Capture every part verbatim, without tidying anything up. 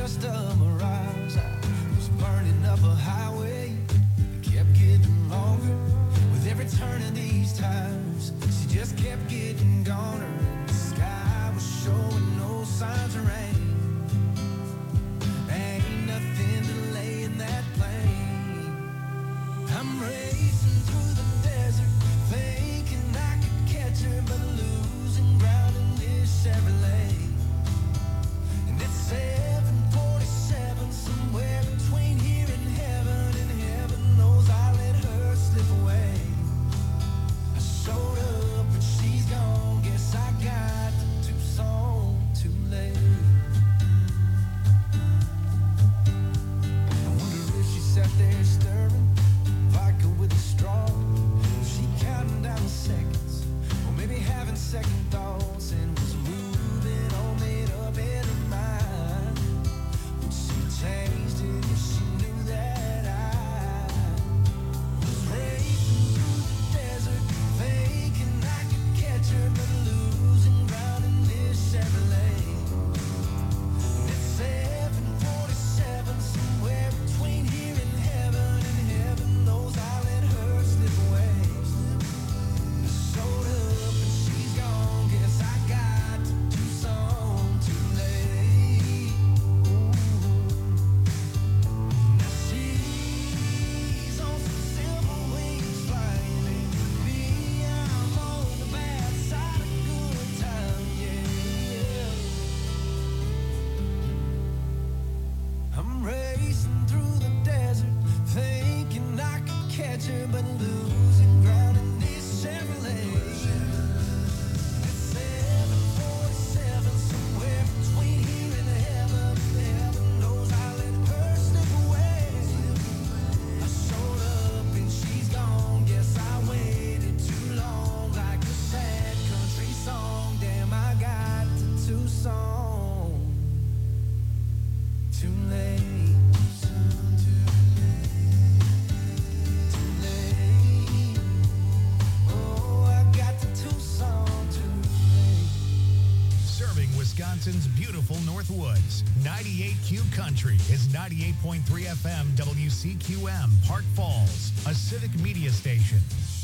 just a mirage. I was burning up a highway, it kept getting longer with every turn of these tires. She just kept getting goner, and the sky was showing no signs of rain. Ain't nothing delaying that plane. I'm racing through the desert, thinking I could catch her, but losing ground in this Chevrolet. And it's seven forty-seven, somewhere between here and heaven, and heaven knows I let her slip away. I showed up and she's gone, guess I got to Tucson too late. I wonder if she sat there stirring vodka with a straw. Was she counting down the seconds, or maybe having second thoughts, and was moving all made up in her mind? Would she changed it if she knew that I was racing through the desert, thinking I could catch her, but losing ground in this Chevrolet. And it's seven forty-seven, somewhere between here and heaven, and heaven knows I let her slip away. I showed up and she's gone, guess I got to Tucson too late. Now she's on some silver wings flying, and me, I'm on the bad side of good time, yeah. I'm racing through the desert, thinking I could catch her, but losing ground in this Chevrolet. It's seven forty-seven, somewhere between here and heaven. Heaven knows I let her slip away. I showed up and she's gone, guess I waited too long, like a sad country song. Damn, I got to Tucson too late. Too late. Oh, I got to Tucson too late. Serving Wisconsin's beautiful Northwoods. ninety-eight Q Country is ninety-eight point three F M W C Q M, Park Falls, a civic media station.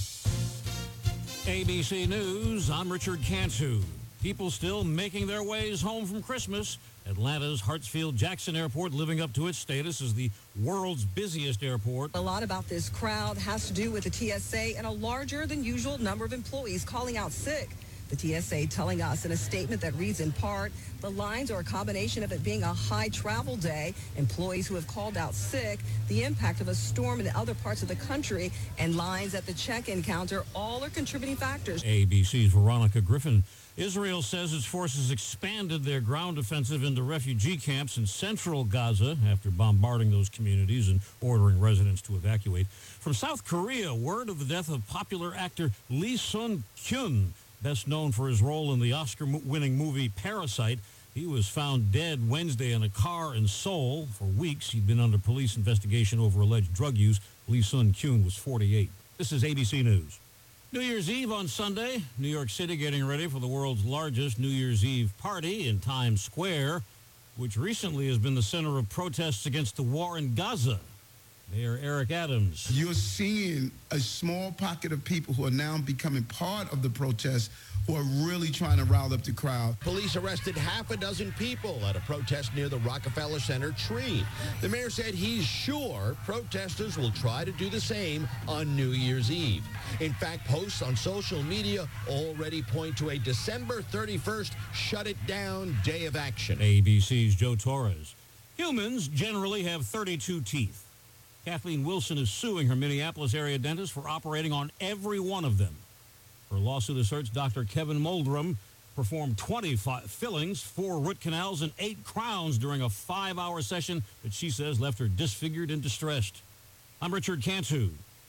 A B C News, I'm Richard Cantu. People still making their ways home from Christmas. Atlanta's Hartsfield-Jackson Airport living up to its status as the world's busiest airport. A lot about this crowd has to do with the T S A and a larger than usual number of employees calling out sick. The T S A telling us in a statement that reads in part, the lines are a combination of it being a high travel day, employees who have called out sick, the impact of a storm in other parts of the country, and lines at the check-in counter all are contributing factors. A B C's Veronica Griffin. Israel says its forces expanded their ground offensive into refugee camps in central Gaza after bombarding those communities and ordering residents to evacuate. From South Korea, word of the death of popular actor Lee Sun-kyun, best known for his role in the Oscar-winning movie Parasite. He was found dead Wednesday in a car in Seoul. For weeks, he'd been under police investigation over alleged drug use. Lee Sun-kyun was forty-eight. This is A B C News. New Year's Eve on Sunday, New York City getting ready for the world's largest New Year's Eve party in Times Square, which recently has been the center of protests against the war in Gaza. Mayor Eric Adams. You're seeing a small pocket of people who are now becoming part of the protest, who are really trying to rile up the crowd. Police arrested half a dozen people at a protest near the Rockefeller Center tree. The mayor said he's sure protesters will try to do the same on New Year's Eve. In fact, posts on social media already point to a December thirty-first shut it down day of action. A B C's Joe Torres. Humans generally have thirty-two teeth. Kathleen Wilson is suing her Minneapolis area dentist for operating on every one of them. Her lawsuit asserts Doctor Kevin Moldrum performed twenty fillings, four root canals, and eight crowns during a five-hour session that she says left her disfigured and distressed. I'm Richard Cantu,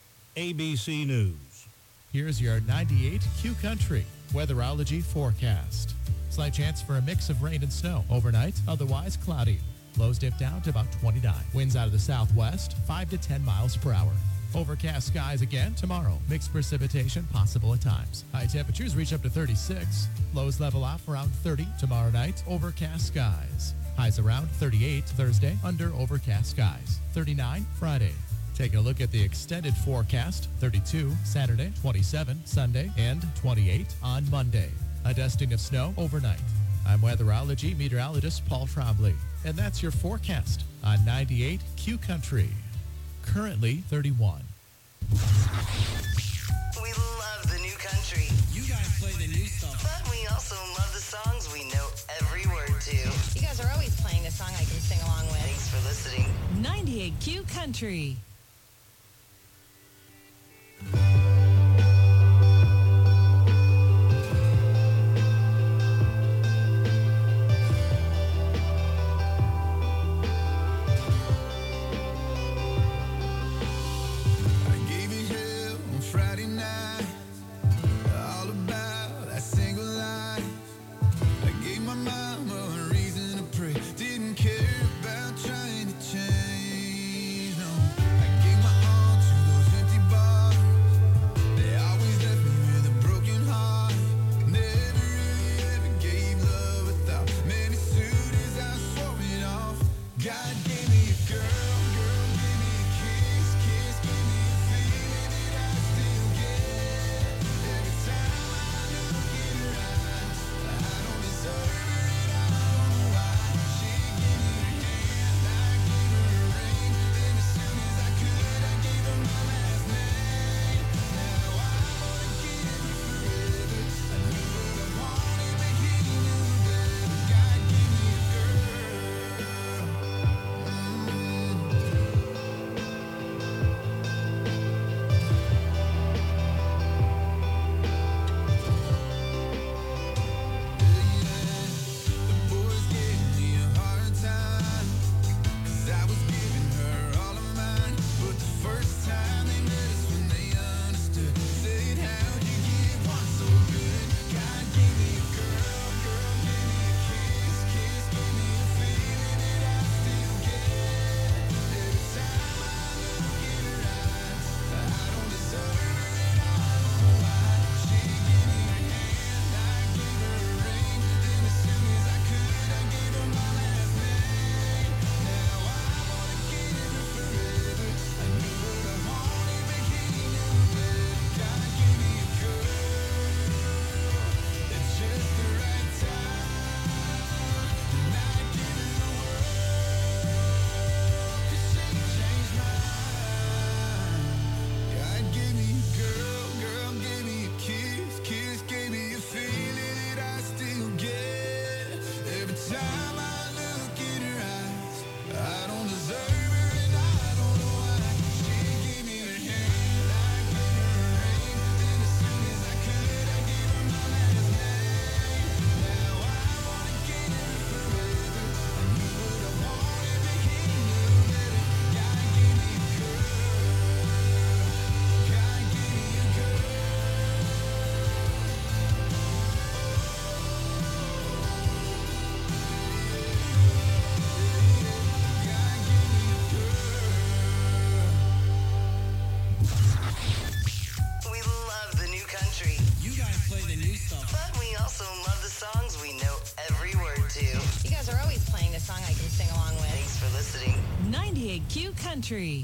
A B C News. Here's your ninety-eight Q Country weatherology forecast. Slight chance for a mix of rain and snow overnight, otherwise cloudy. Lows dip down to about twenty-nine. Winds out of the southwest, five to ten miles per hour. Overcast skies again tomorrow. Mixed precipitation possible at times. High temperatures reach up to thirty-six. Lows level off around thirty tomorrow night. Overcast skies. Highs around thirty-eight Thursday under overcast skies. thirty-nine Friday. Taking a look at the extended forecast. thirty-two Saturday, twenty-seven Sunday, and twenty-eight on Monday. A dusting of snow overnight. I'm weatherology meteorologist Paul Trombley, and that's your forecast on ninety-eight Q Country. Currently thirty-one. We love the new country. You guys play the new stuff. But we also love the songs we know every word to. You guys are always playing a song I can sing along with. Thanks for listening. ninety-eight Q Country. Q Country.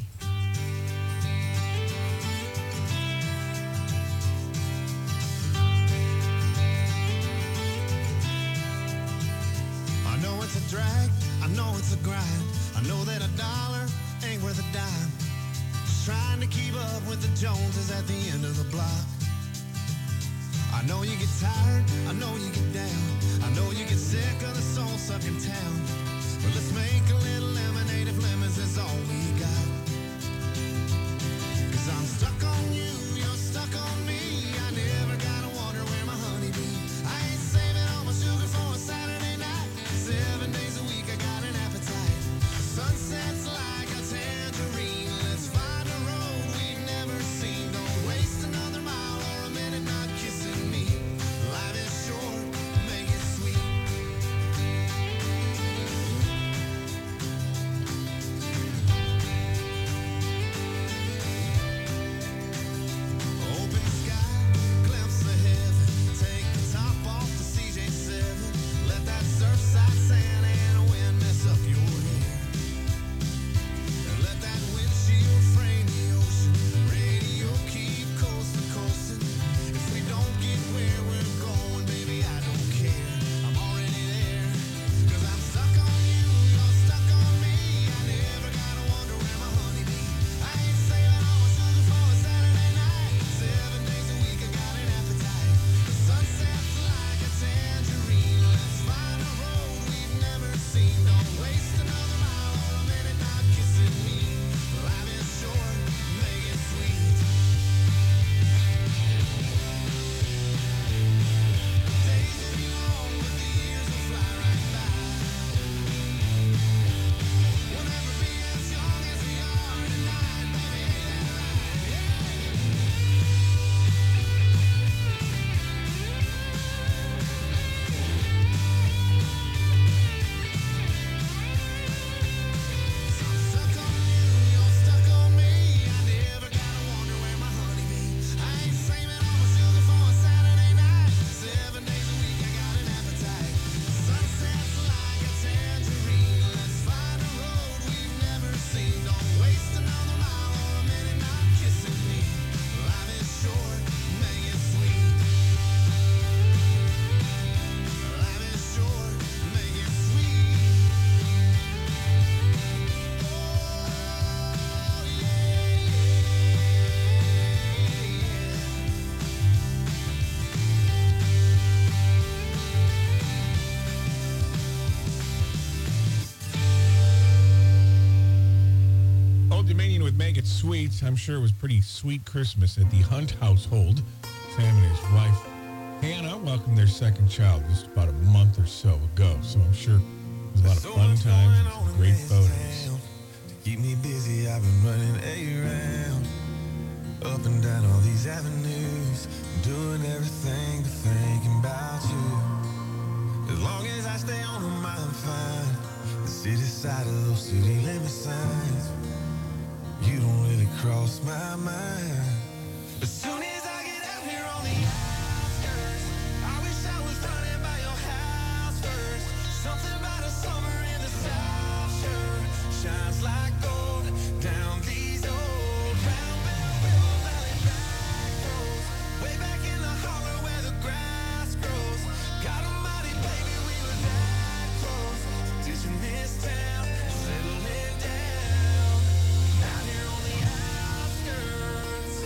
I know it's a drag, I know it's a grind. I know that a dollar ain't worth a dime. Just trying to keep up with the Joneses at the end of the block. I know you get tired, I know you get down. I know you get sick of the soul-sucking town. But let's make a little lemonade if lemons is all we got. Cause I'm stuck on you, you're stuck on me. I never gotta wonder where my honey be. I ain't saving all my sugar for a Saturday night. Seven days a week I got an appetite. Sunsets like a tangerine. Let's find a road we've never seen. Don't waste another mile or a minute not kissing me. Life is short, make it sweet. Make It Sweet. I'm sure it was pretty sweet Christmas at the Hunt household. Sam and his wife, Hannah, welcomed their second child just about a month or so ago. So I'm sure it was a lot of fun times and some great photos. To keep me busy, I've been running around, up and down all these avenues, doing everything but thinking about you. As long as I stay on my mind, fine. The city side of those city limit signs, you don't really cross my mind. As soon as I get out here on the outskirts, I wish I was running by your house first. Something about a summer in the South sure shines like gold down these old round Bell River Valley back roads, way back in the holler where the grass grows. God almighty, baby, we were that close to ditching this town, settling down out here on the outskirts.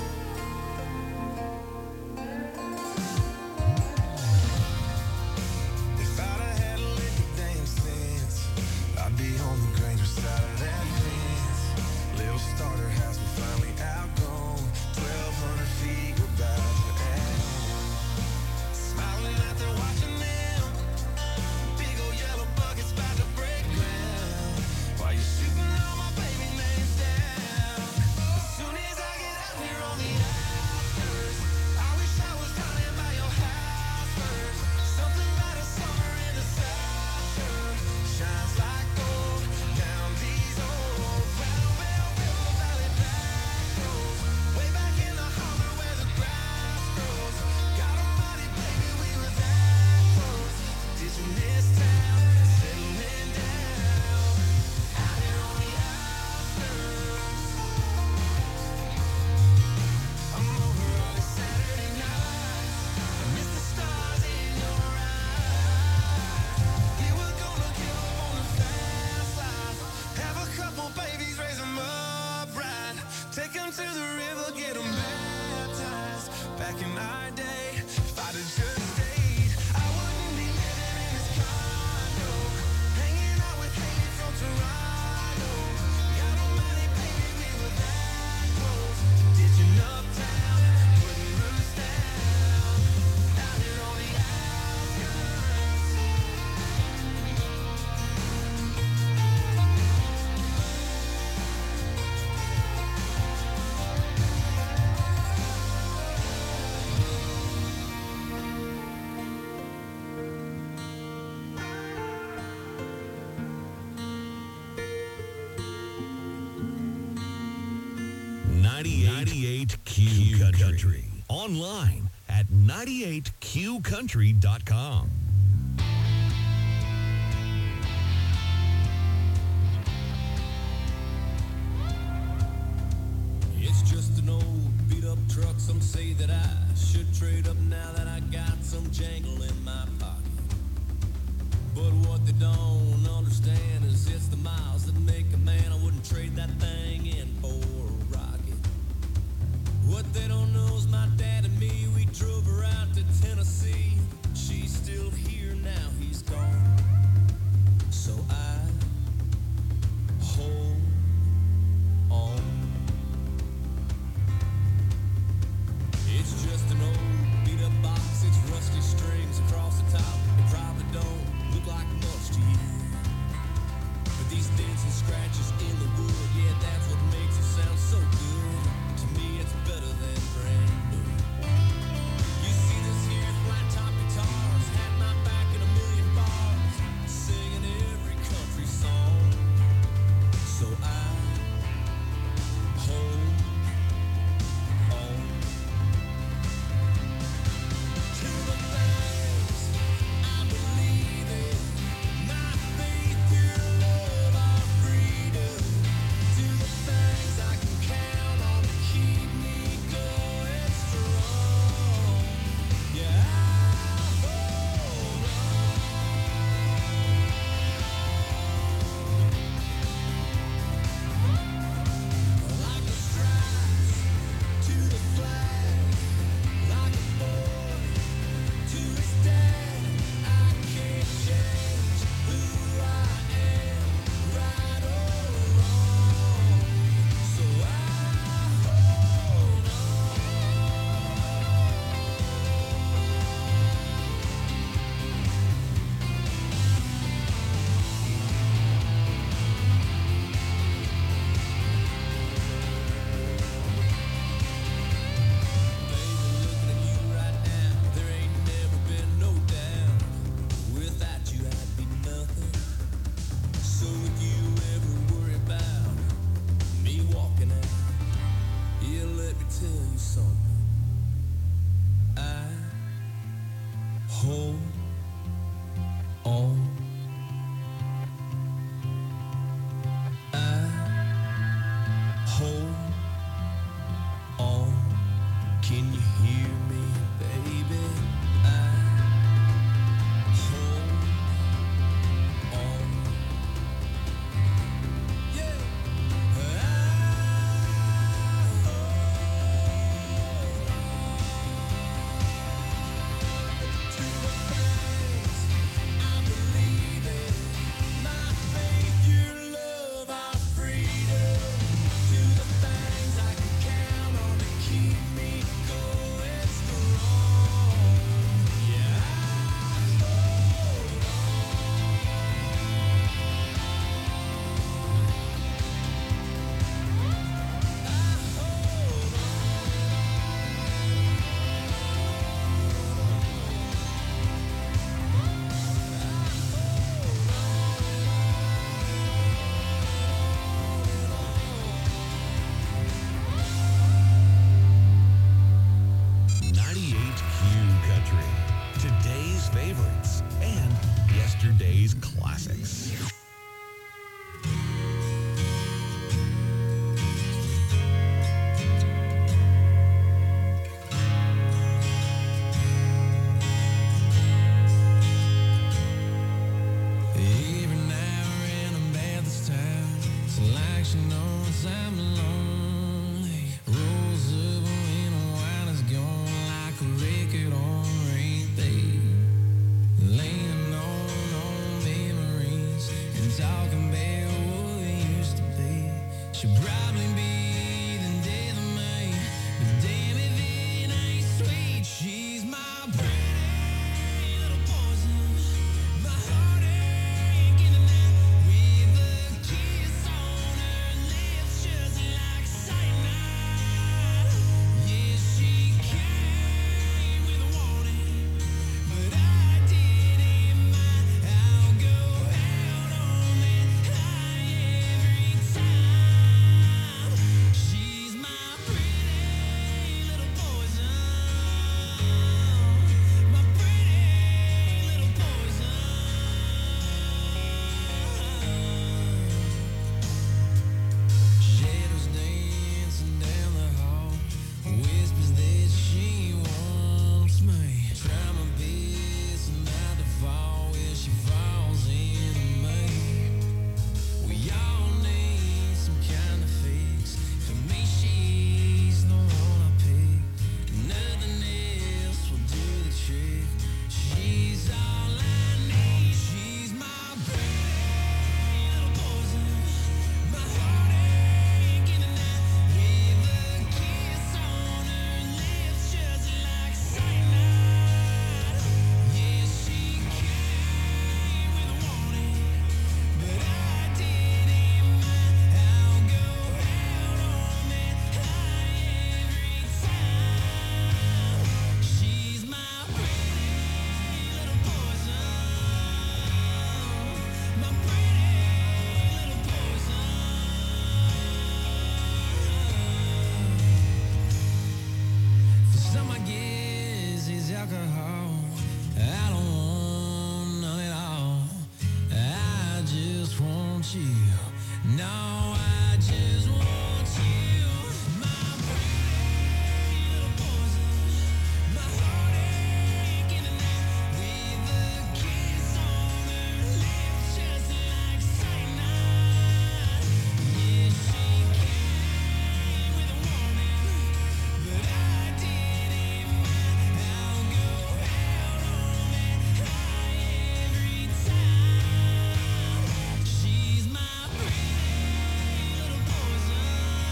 If I'd have had a lick of damn sense, I'd be on the Granger side of that fence. Little starter house was finally outgrown, twelve hundred feet, we're about to end. Smiling out there watching them, big old yellow buckets about to break ground, while you're shooting all my baby names down. As soon as I get out here on the outskirts, I wish I was running by your house first. Something about a summer in the South sure shines like gold down these old round Bell River Valley back roads, way back in the holler where the grass grows. God almighty, baby, we were that close to ditching this town, settling down out here on the outskirts. I'm over early Saturday nights, I miss the stars in your eyes. We were gonna give up on the fast life, have a couple babies, raise them up right, take them to the river, get them baptized. Back in our day, if I'd have just stayed, I wouldn't be living in this condo, hanging out with Haley from Toronto. God almighty, baby, we were that close to ditching uptown, putting roots down out here on the outskirts. ninety-eight Q Country. Online at ninety-eight q country dot com. It's just an old beat-up truck. Some say that I should trade up now that I got some jangle in my pocket. But what they don't understand is it's the miles that make a man. I wouldn't trade that thing in for a rocket. What they don't know is my dad and me, we drove her out to Tennessee. She's still here now, he's gone. So I like she knows I'm lonely. Rolls up when the wine is gone like a record on repeat. Laying on old memories and talking about what we used to be. She'll probably be the death of me, but damn if it ain't sweet. She's my pretty little poison, my heartache in the night with a kiss on her lips just like cyanide. Yeah, she came with a warning, but I didn't mind. I'll go out on that high every time. She's my pretty little poison, my pretty little poison. Shadows dancing down the hall, whispers that she wants me. Try my best not to fall where she falls into me. We all need some kind of fix. For me, she's the one I pick. Nothing else will do the trick. She's all I need. She's my pretty little poison, my heartache in the night with a kiss on her lips just like cyanide. Yeah, she came with a warning, but I didn't mind. I'll go out on that high every time. She's my pretty little poison, my pretty little poison. For some, I guess it's alcohol. I don't want none at all. I just want you. No, I just want you. My pretty little poison, my heartache in the night with a kiss on her lips just like cyanide. Yeah, she came with a warning, but I didn't mind. I'll go out on that high every time. She's my pretty little poison,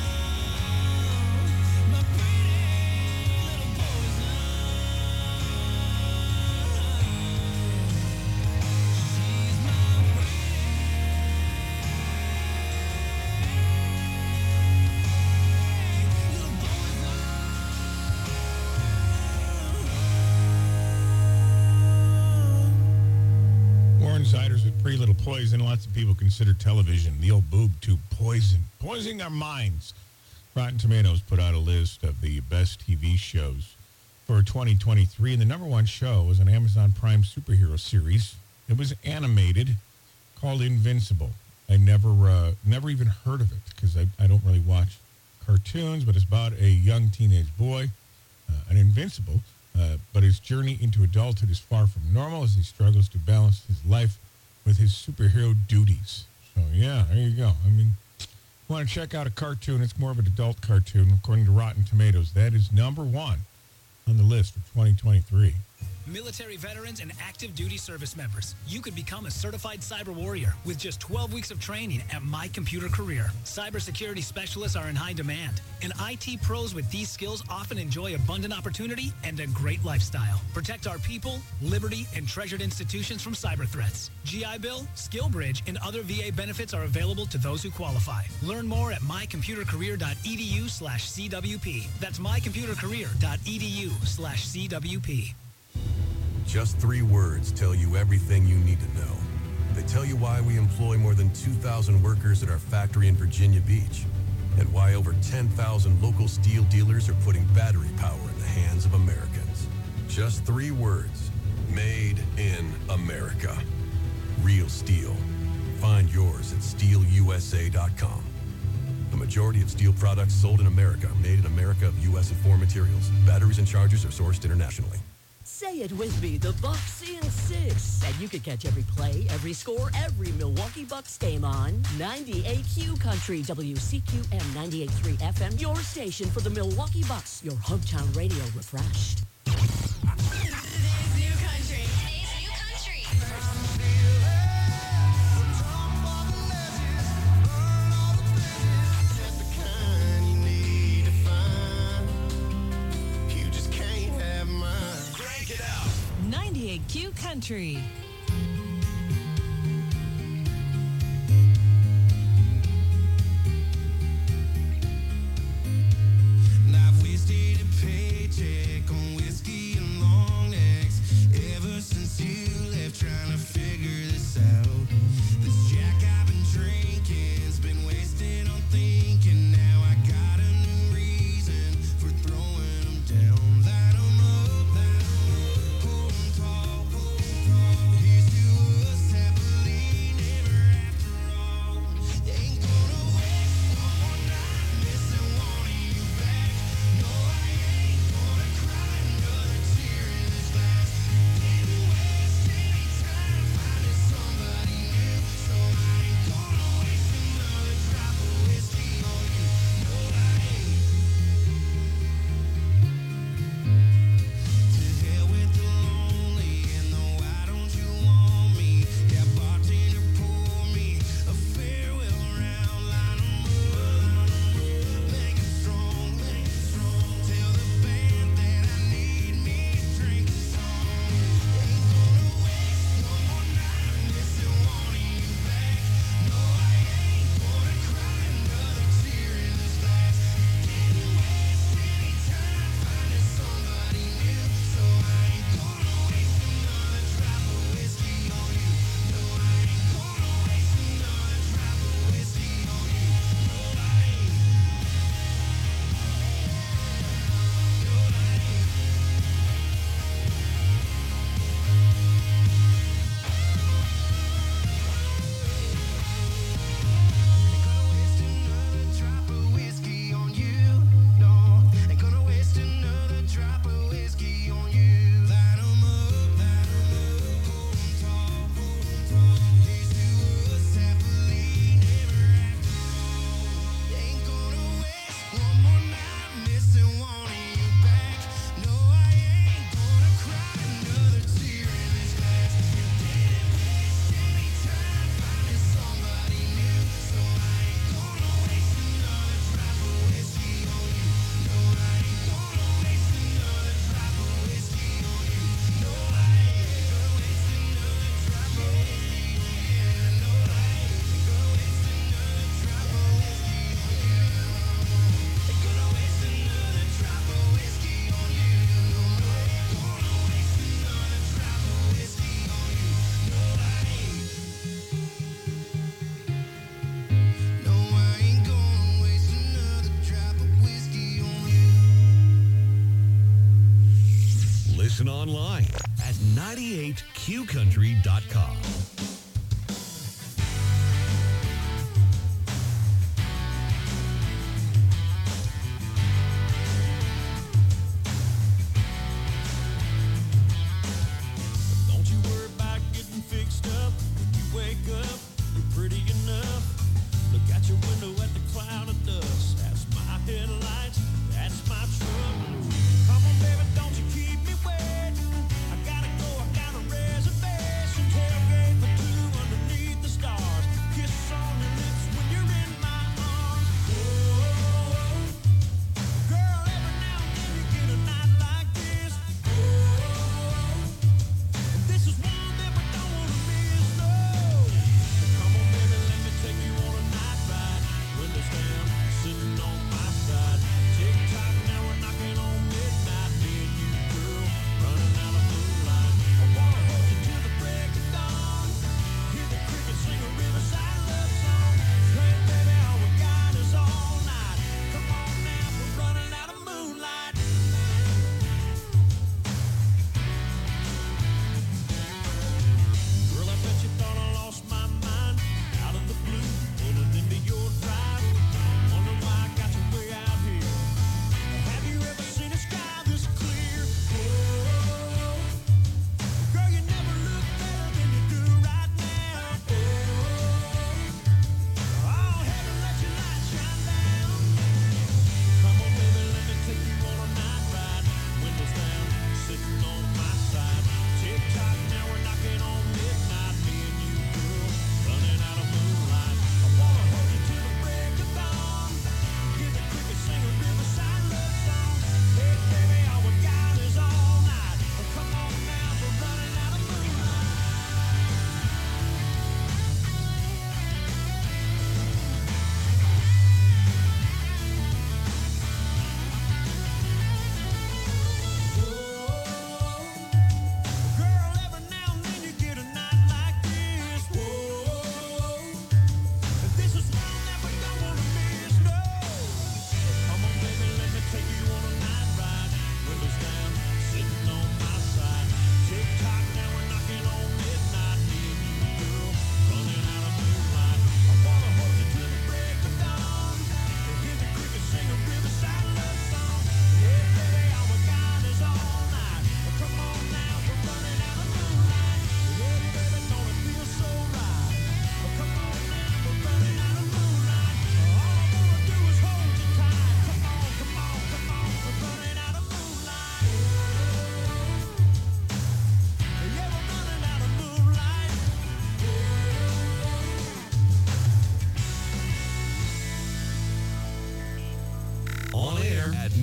my pretty little poison. She's my little Warren Ziders with Pretty Little Poison. Lots of people consider television, the old boob tube, poison, poisoning our minds. Rotten Tomatoes put out a list of the best T V shows for twenty twenty-three, and the number one show was an Amazon Prime superhero series. It was animated, called Invincible. I never, uh, never even heard of it because I, I don't really watch cartoons, but it's about a young teenage boy, uh, an invincible, uh, but his journey into adulthood is far from normal as he struggles to balance his life with his superhero duties. So, yeah, there you go. I mean, want to check out a cartoon, it's more of an adult cartoon, according to Rotten Tomatoes. That is number one on the list for twenty twenty-three. Military veterans and active duty service members, you could become a certified cyber warrior with just twelve weeks of training at My Computer Career. Cybersecurity specialists are in high demand, and I T pros with these skills often enjoy abundant opportunity and a great lifestyle. Protect our people, liberty, and treasured institutions from cyber threats. G I Bill, SkillBridge, and other V A benefits are available to those who qualify. Learn more at mycomputercareer.edu slash CWP. That's mycomputercareer.edu slash CWP. Just three words tell you everything you need to know. They tell you why we employ more than two thousand workers at our factory in Virginia Beach, and why over ten thousand local steel dealers are putting battery power in the hands of Americans. Just three words. Made in America. Real steel. Find yours at steel U S A dot com. The majority of steel products sold in America are made in America of U S and foreign materials. Batteries and chargers are sourced internationally. Say it with me, the Bucks in six. And you can catch every play, every score, every Milwaukee Bucks game on ninety-eight Q Country, W C Q M ninety-eight point three F M, your station for the Milwaukee Bucks, your hometown radio refreshed. Today's new country. Today's new country. ninety-eight Q Country. I've wasted a paycheck on whiskey and long necks ever since you left, trying to figure this out. This Jack I've been drinking's been wasted on thinking. Now I got a new reason for throwing them down. Light 'em up, light 'em up, hold 'em tall, hold 'em tall. Here's to us happily never after all. Ain't gonna waste one more night missing one of you back. No, I ain't gonna cry another tear in this glass. Didn't waste any time finding somebody new, so I ain't gonna waste another drop of whiskey on you. No, I ain't. To hell with the lonely and the why don't you want me? Yeah, bartender, pour me a farewell round. Line 'em up, line 'em up, make it strong, make it strong. Tell the band that I need me a drink of song. Ain't gonna waste one more night missing one of you back. No, I ain't gonna cry another tear in this glass. Didn't waste any time finding somebody new, so I ain't gonna waste another drop of whiskey on you. No, I ain't gonna waste another drop of whiskey on you. No, I ain't. No, I ain't. Drop of whiskey on you. No, ain't gonna waste another drop of whiskey on you. Light 'em up, light 'em up, hold 'em tall, hold 'em tall. Here's to us happily never after all. Ain't gonna waste one more night missing one of you back. No, I ain't gonna cry another tear in this glass. Didn't waste any time finding somebody new, so I ain't gonna waste another drop of whiskey on you. No, I ain't gonna waste another drop of whiskey on you. No, I ain't gonna waste another drop of whiskey on you. No, I ain't gonna waste another drop of whiskey on you. Ain't gonna waste another drop of whiskey on you. No, ain't gonna waste another drop of whiskey on you. No, I ain't. No, I ain't gonna waste another drop of whiskey on you. Listen online at ninety-eight Q country dot com. Don't you worry about getting fixed up. When you wake up, you're pretty enough. Look out your window at the cloud of dust. That's my headlights, that's my truck. Come on, baby, don't you keep me waiting. I gotta go, I got a reservation. Tailgate for two.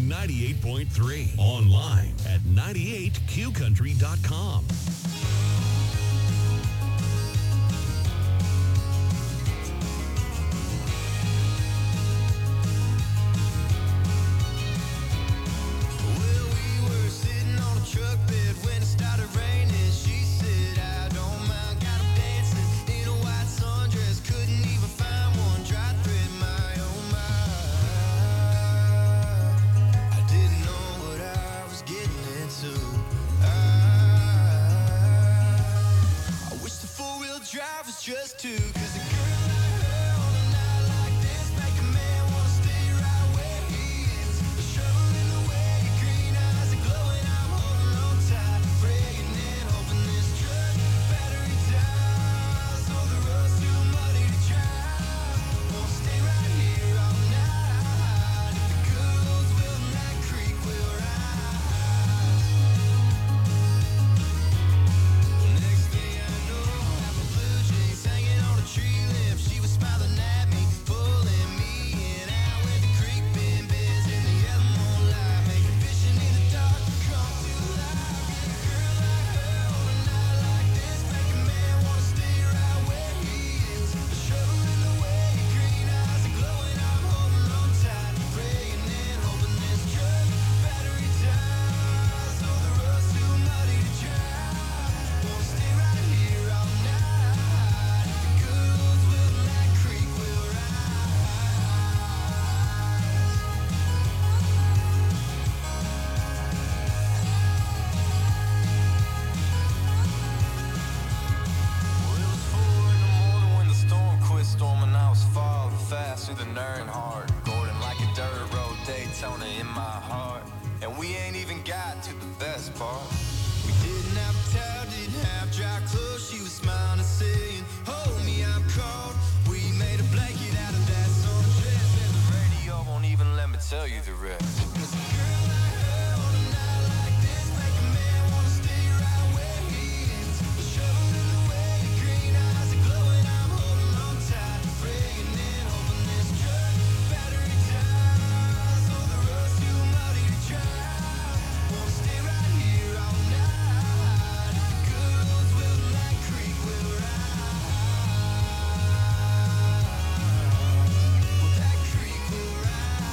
ninety-eight point three. Online at ninety-eight q country dot com. Just two, cause a girl like her on a night like this make a man wanna stay right where he is. A shovel in the way, green eyes are glowing, I'm holding on tight, praying and hoping this truck battery dies. So the road's too muddy to drive, won't stay right here all night. If the good old will that creek will rise. Well, next thing I know, I'm a blue jeans hanging on a tree limb. She was smiling at me, pulling me in. Out where the creek been busy in the yellow moonlight, making fishing in the dark come to life. And a girl like her on a night like this make a man wanna stay right where he is. A shovel in the way, green eyes are glowing, I'm holding on tight, praying and hoping this truck battery dies. So the road's too muddy to drive, wanna stay right here all night. The good old will that creek will rise. Well, it was four in the morning when the storm quit storming. I was falling fast through the Earnhardt Gordon like a dirt road Daytona in my heart. And we ain't even got to the best part. We didn't have a towel, didn't have dry clothes. She was smiling and saying, hold me, I'm cold. We made a blanket out of that sundress, and the radio won't even let me tell you the rest. 'Cause a girl like her on a night like this make a man wanna stay right where he is. A shovel in the way, green eyes are glowing, I'm holding on tight, praying and hoping this truck battery dies. So the road's too muddy to drive, won't stay right here all night. If the good old will that creek will rise. Well, that creek will rise.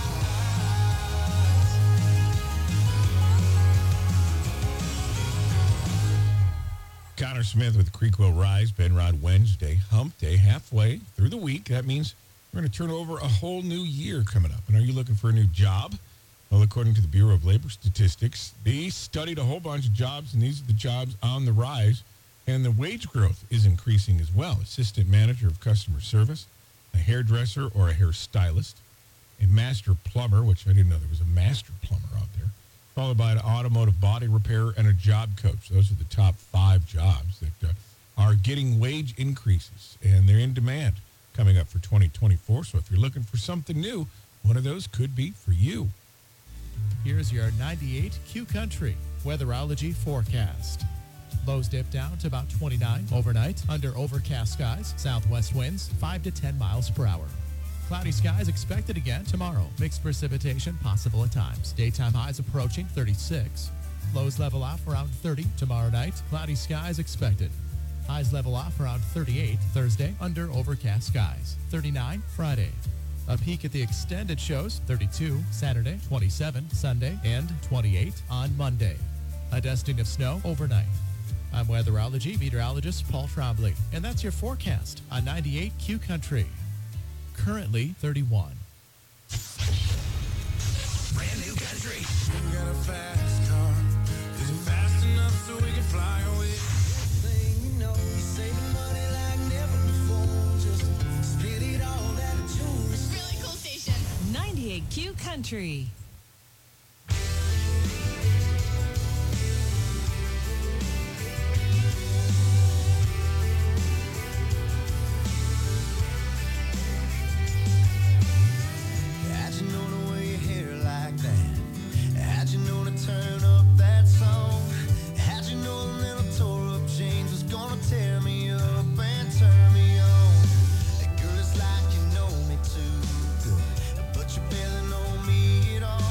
Connor Smith with Creek Will Rise, Ben Rod Wednesday, hump day, halfway through the week. That means we're going to turn over a whole new year coming up. And are you looking for a new job? Well, according to the Bureau of Labor Statistics, they studied a whole bunch of jobs, and these are the jobs on the rise. And the wage growth is increasing as well. Assistant manager of customer service, a hairdresser or a hairstylist, a master plumber, which I didn't know there was a master plumber out there, followed by an automotive body repairer and a job coach. Those are the top five jobs that uh, are getting wage increases, and they're in demand coming up for twenty twenty-four. So if you're looking for something new, one of those could be for you. Here's your ninety-eight Q Country weatherology forecast. Lows dip down to about twenty-nine overnight under overcast skies. Southwest winds five to ten miles per hour. Cloudy skies expected again tomorrow. Mixed precipitation possible at times. Daytime highs approaching thirty-six. Lows level off around thirty tomorrow night. Cloudy skies expected. Highs level off around thirty-eight Thursday under overcast skies. thirty-nine Friday. A peek at the extended shows, thirty-two Saturday, twenty-seven Sunday, and twenty-eight on Monday. A dusting of snow overnight. I'm weatherology meteorologist Paul Trombley, and that's your forecast on ninety-eight Q Country. Currently thirty-one. Brand new country. We got a fast car. Is it fast enough so we can fly away? Thing you know, you saving money like never before. Just split it all that jewelry. Really cool station. ninety-eight Q Country. How'd you know to wear your hair like that? How'd you know to turn up that song? How'd you know a little tore up jeans was gonna tear me up and turn me on? Girl, it's like you know me too good, but you barely know me at all.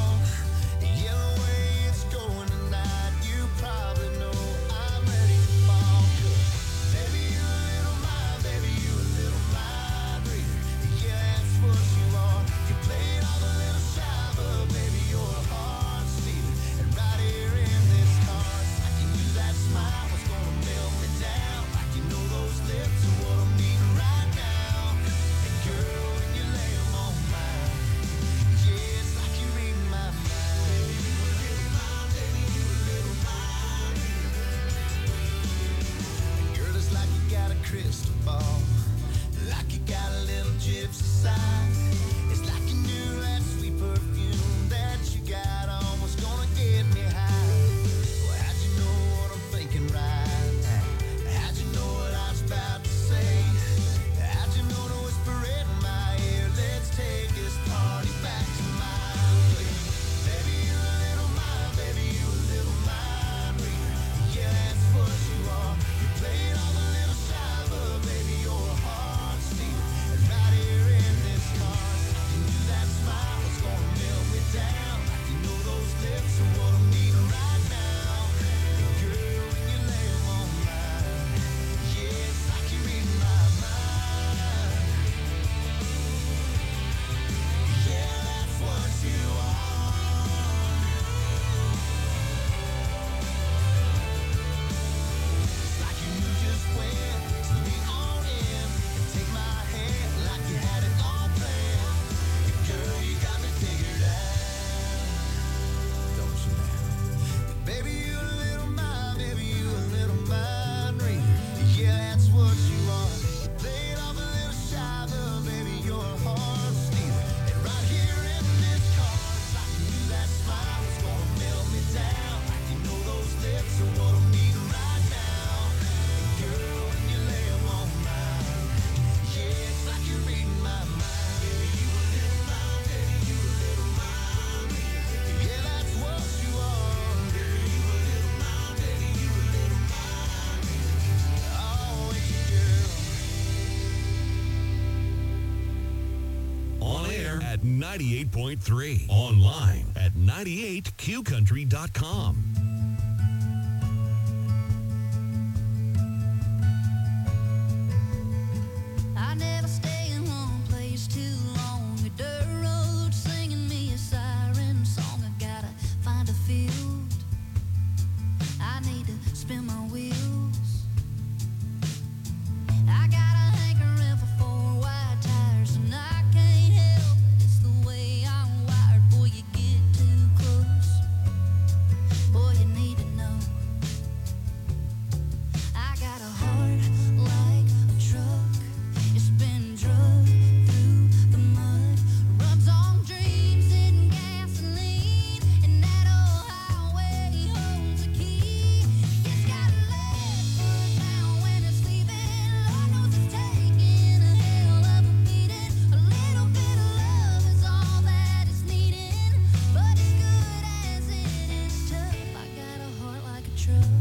at ninety-eight point three. Online at ninety-eight q country dot com. I never stay in one place too long. A dirt road singing me a siren song. I gotta find a field. I need to spin my wheels. I got a hankering for four wide tires, and I can't help it. It's the way I'm wired. Boy, you get too close. Boy, you need to know. I got a heart like a truck. It's been drugged through the mud. Runs on dreams and gasoline, and that old highway holds a key. It's got a left foot down when it's leaving. Lord knows it's taking a hell of a beating. A little bit of love is all that it's needing, but as good as it is tough, I got a heart like a truck.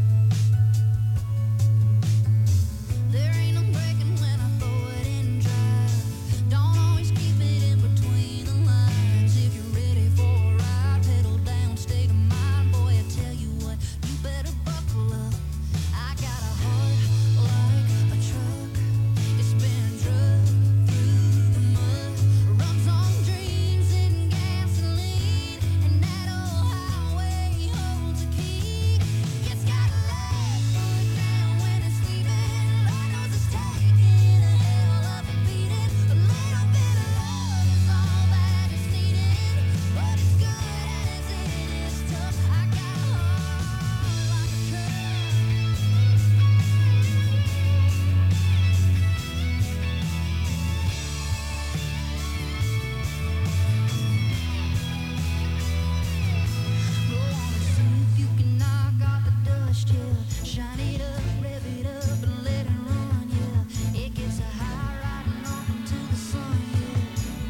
There ain't no breaking when I throw it in drive. Don't always keep it in between the lines. If you're ready for a ride, pedal down, state of mind. Boy, I tell you what, you better buckle up. I got a heart like a truck. It's been drugged through the mud. Runs on dreams and gasoline, and that old highway holds a key. It's got a left foot down when it's leaving. Lord knows it's taking a hell of a beating. A little bit of love is all that it's needing, but as good as it is tough, I got a heart like a truck. Go on and see if you can knock off the dust, yeah. Shine it up, rev it up, and let it run, yeah. It gets a high riding off into the sun, yeah.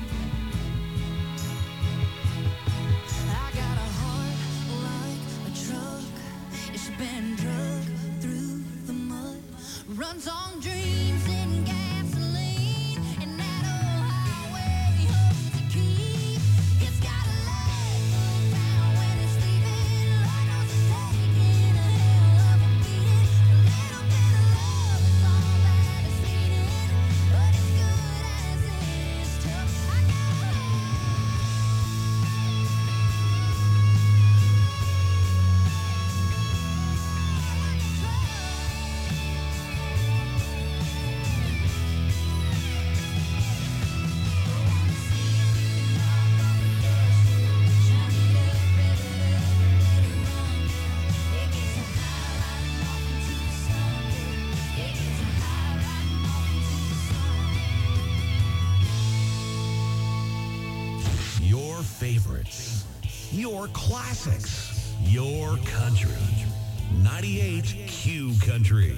I got a heart like a truck. It's been drugged through the mud. Runs on dreams and gasoline, and that old highway holds the key. It's got a left foot down when it's leaving. Lord knows it's taking a hell of a beating. A little bit of love is all that it's needing, but as good as it is tough, I got a Your favorites, your classics, your country. ninety-eight Q Country.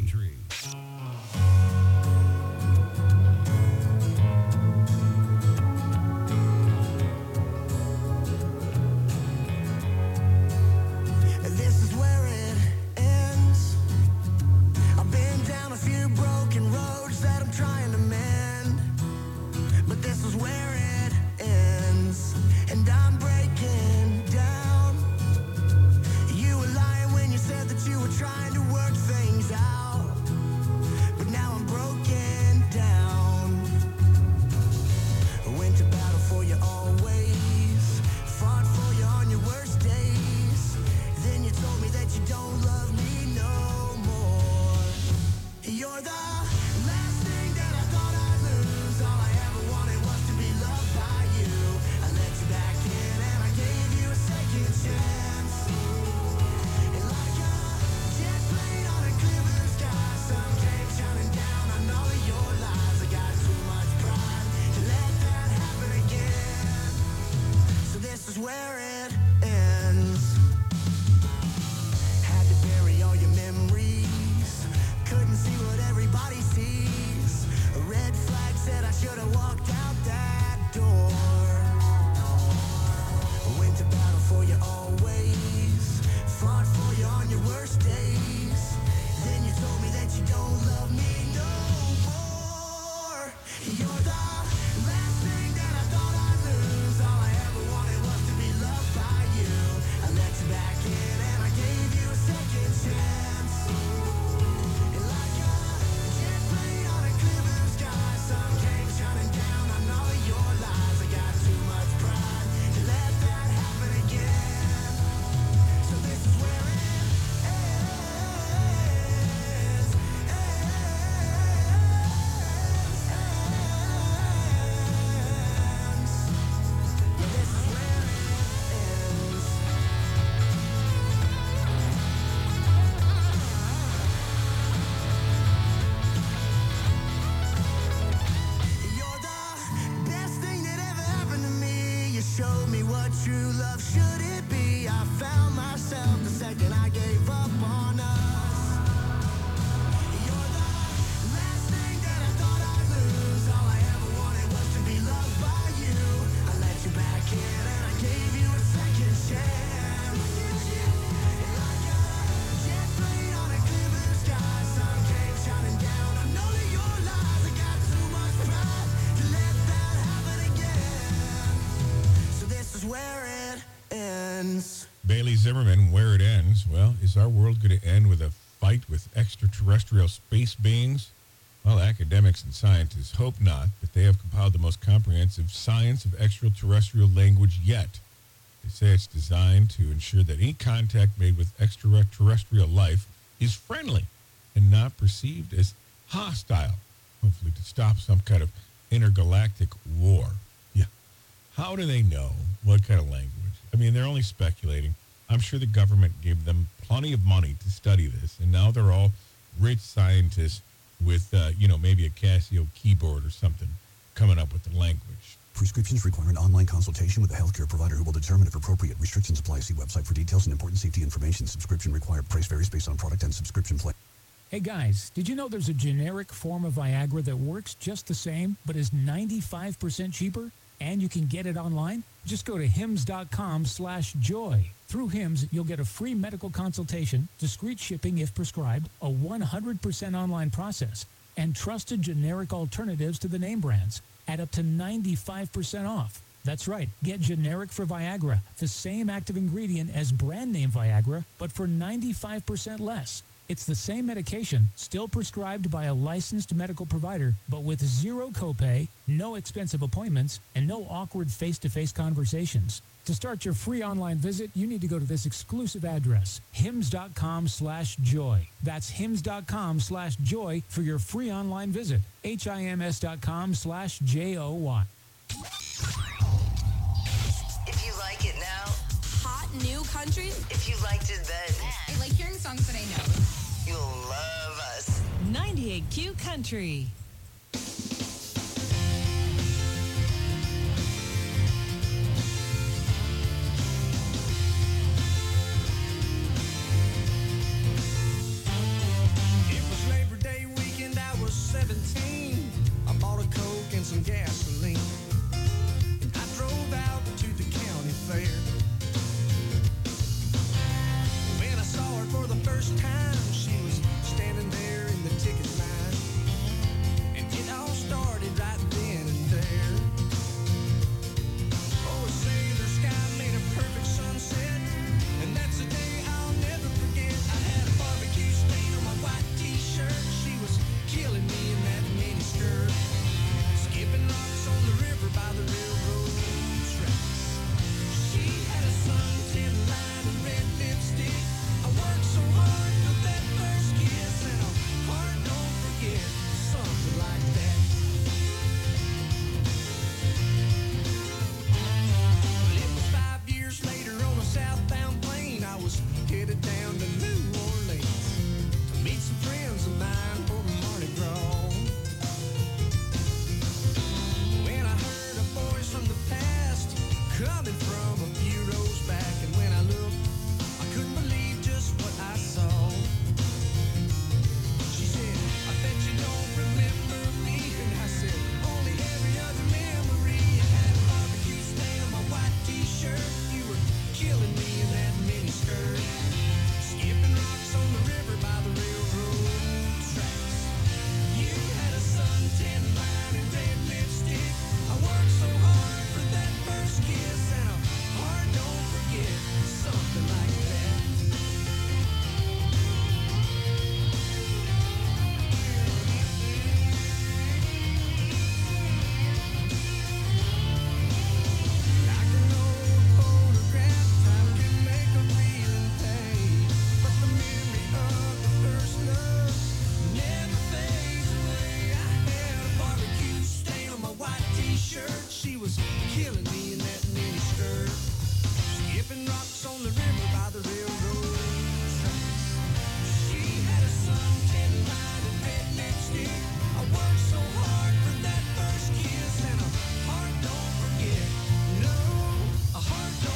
This is where it ends. I've been down a few broken roads that I'm trying to mend, but this is where it ends, and I'm breaking down. You were lying when you said that you were trying to work things out. what true love should it be? I found myself the second I gave up on us. You're the last thing that I thought I'd lose. All I ever wanted was to be loved by you. I let you back in and I gave you a second chance. Like a jet plane on a clear blue sky, sun came shining down. I know that your lies, I got too much pride to let that happen again. So this is where it ends. Bailey Zimmerman, Where It Ends. Well, is our world going to end with a fight with extraterrestrial space beings? Well, academics and scientists hope not, but they have compiled the most comprehensive science of extraterrestrial language yet. They say it's designed to ensure that any contact made with extraterrestrial life is friendly and not perceived as hostile, hopefully to stop some kind of intergalactic war. Yeah. How do they know what kind of language? I mean, they're only speculating. I'm sure the government gave them plenty of money to study this, and now they're all rich scientists with, uh, you know, maybe a Casio keyboard or something coming up with the language. Prescriptions require an online consultation with a healthcare provider who will determine if appropriate. Restrictions apply. See website for details and important safety information. Subscription required. Price varies based on product and subscription plan. Hey guys, did you know there's a generic form of Viagra that works just the same, but is ninety-five percent cheaper? And you can get it online? Just go to hims.com slash joy. Through Hims, you'll get a free medical consultation, discreet shipping if prescribed, a one hundred percent online process, and trusted generic alternatives to the name brands at up to ninety-five percent off. That's right. Get generic for Viagra, the same active ingredient as brand name Viagra, but for ninety-five percent less. It's the same medication, still prescribed by a licensed medical provider, but with zero copay, no expensive appointments, and no awkward face-to-face conversations. To start your free online visit, you need to go to this exclusive address, hims.com slash joy. That's hims.com slash joy for your free online visit. H-I-M-S.com slash J-O-Y. If you like it now, Hot new country? if you liked it then, I like hearing songs that I know. you'll love us. ninety-eight Q Country. It was Labor Day weekend, I was seventeen. I bought a Coke and some gasoline. I drove out to the county fair. When I saw her for the first time, she was standing there in the ticket line. And it all started right then and there. Oh, a sailor sky made a perfect sunset. And that's a day I'll never forget. I had a barbecue stain on my white t-shirt. She was killing me in that mini skirt. Skipping rocks on the river by the railroad tracks. She had a suntan line and red lipstick. I worked so hard for that first kiss, and a heart don't forget something like that. Well, it was five years later on a southbound plane. I was headed down to New Orleans to meet some friends of mine for Mardi Gras. When I heard a voice from the past coming from a few rows back, and when I looked, I couldn't believe just what I saw. She said, I bet you don't remember me. And I said, only every other memory. I had a barbecue stain on my white t-shirt. You were killing me in that mini skirt. Skipping rocks on the river by the railroad tracks. You had a suntan line and red lipstick. I worked so hard for that first kiss, and a heart don't forget something like that. Like an old photograph, time can make a feeling pain, but the memory of the first love never fades away. I had a barbecue stain on my white t-shirt. She was killing me in that mini skirt. Skipping rocks on the river by the railroad tracks. She had a suntan line and red lipstick. I worked so hard for that first kiss, and a heart don't forget. No, a heart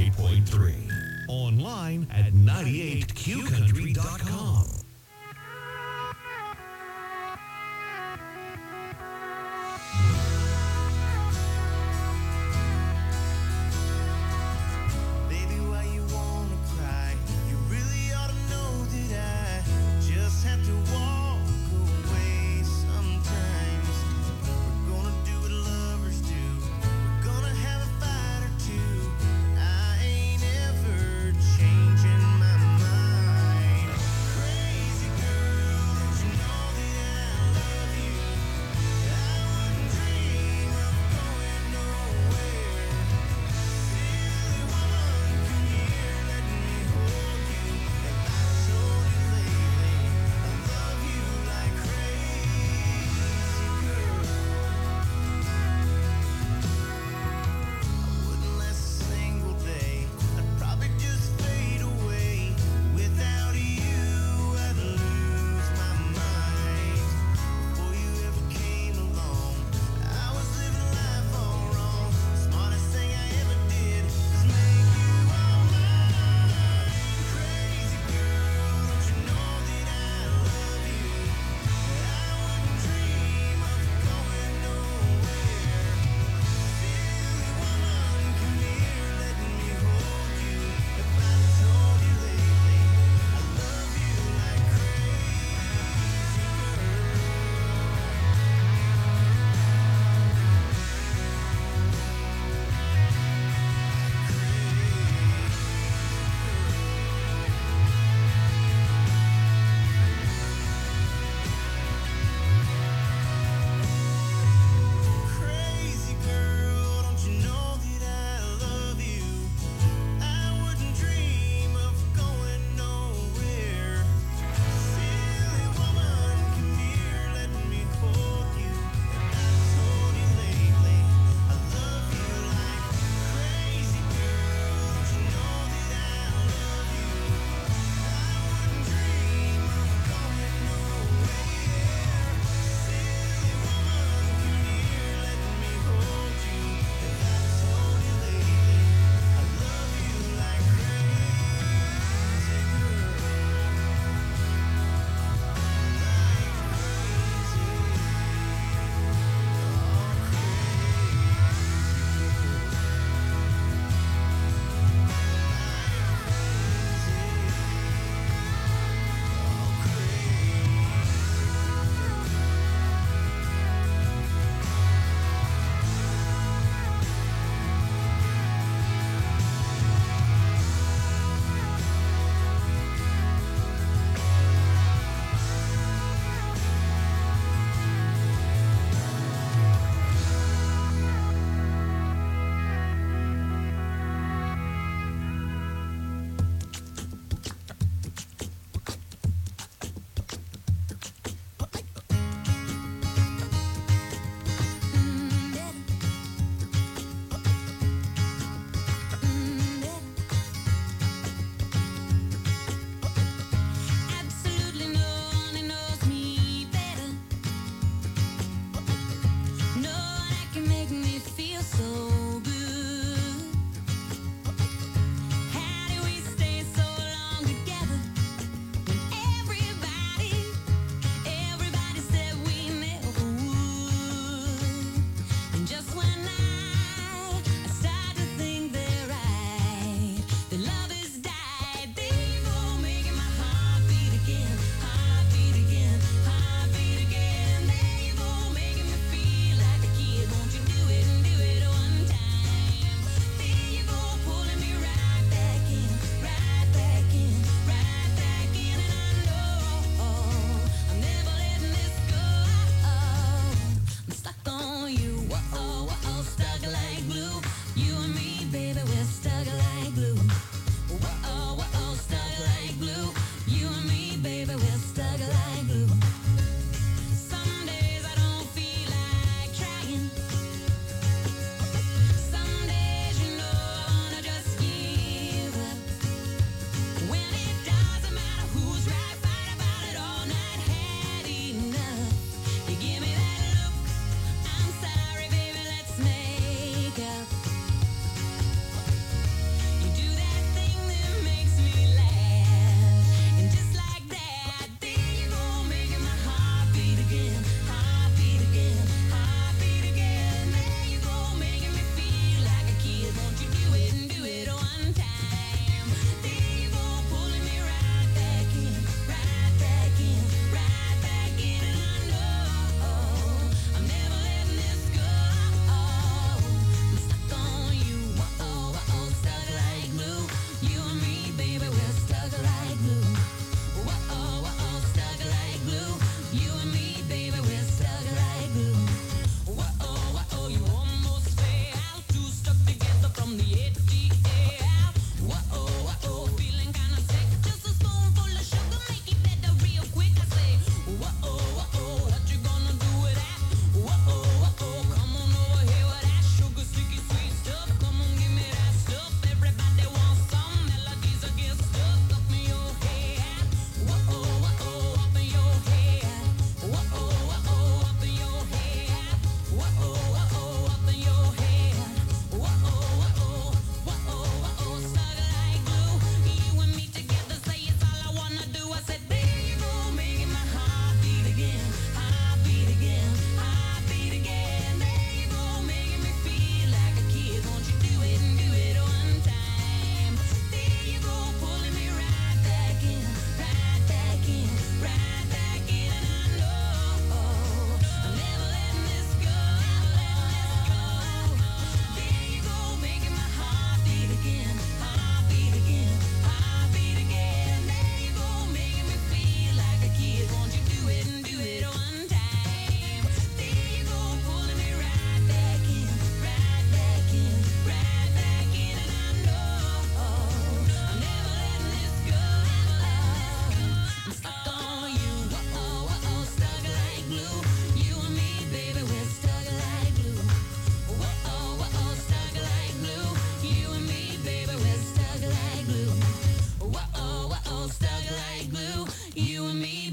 ninety-eight point three. Online at ninety-eight q country dot com. Baby, why you wanna cry? You really ought to know that I just have to walk away sometimes. We're gonna do what lovers do. We're gonna have a fight or two. I ain't ever changing my mind. Crazy.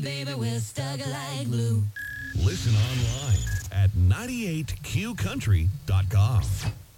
baby, we're stuck like glue. Listen online at ninety-eight q country dot com.